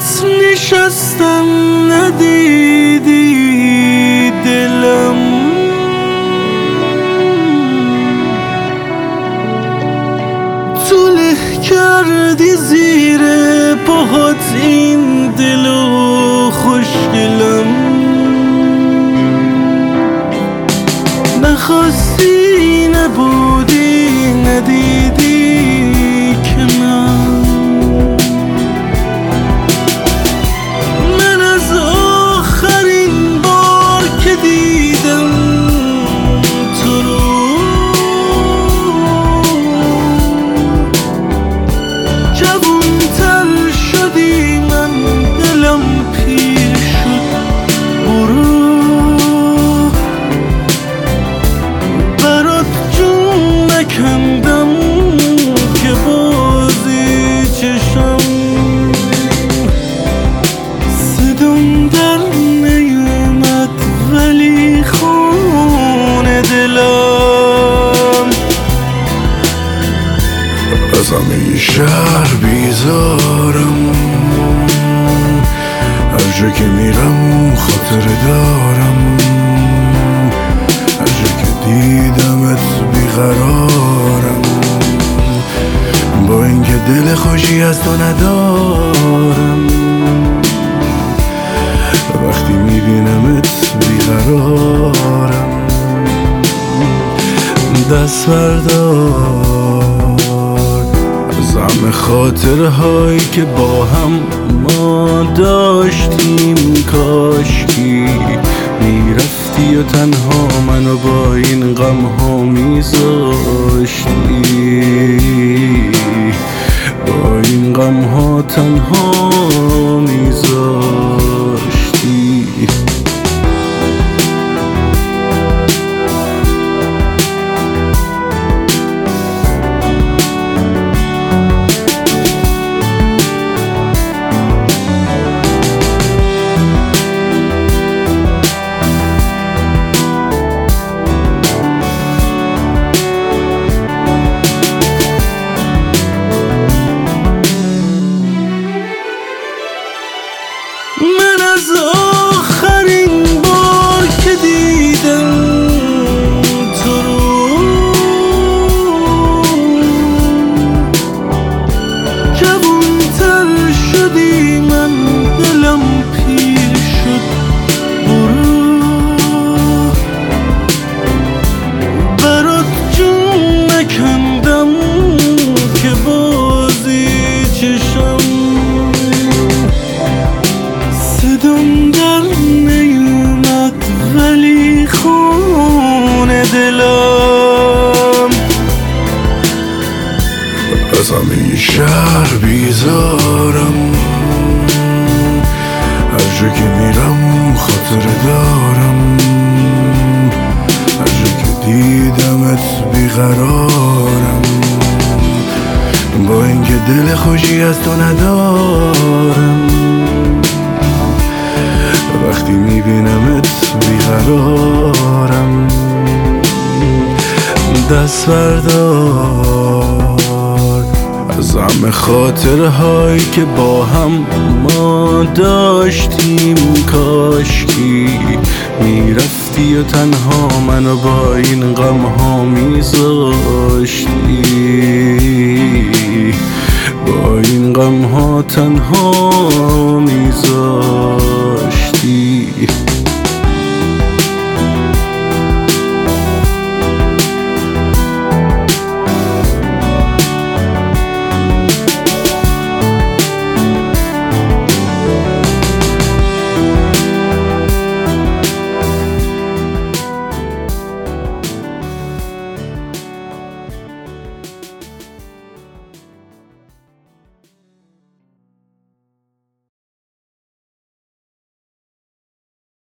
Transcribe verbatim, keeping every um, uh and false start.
دورت نشستم ندیدی دلم، تو له کردی زیر پاهات این دلو خوشگلم. نخواستی نبودی ندیدی که من من از آخرین بار که دیدم تو رو جوان‌تر شدی، من دلم پیر شد. برو کندم که بازی چشم صدام در نیومد ولی خون دلم. از همه شهر بیزارم، هر جا که میرم خاطر دارم، هر جا که دیدمت بیقرارم، با اینکه دل خوشی از تو ندارم، وقتی میبینمت بیقرارم. دست بردار از همه خاطرهایی که با هم ما داشتیم، کاشکی میرفتی و تنها منو با این غم ها میذاشتی، با این غم ها تنها میذاشتی. من از آخرین بار که دیدم تو رو جوان‌تر شدی، من دلم پیر شد. برو برات جون نکندم که بازی چشم صدام در نیومد ولی خون دلم. از همه شهر بیزارم، هر جا که میرم خاطر دارم، هر جا که دیدمت بیقرارم، با اینکه دل خوشی از تو ندارم، وقتی میبینمت بیقرارم. دست بردار از همه خاطرهایی که با هم ما داشتیم، کاشکی میرفتی و تنها منو با این غم ها میذاشتی، با این غم ها تنها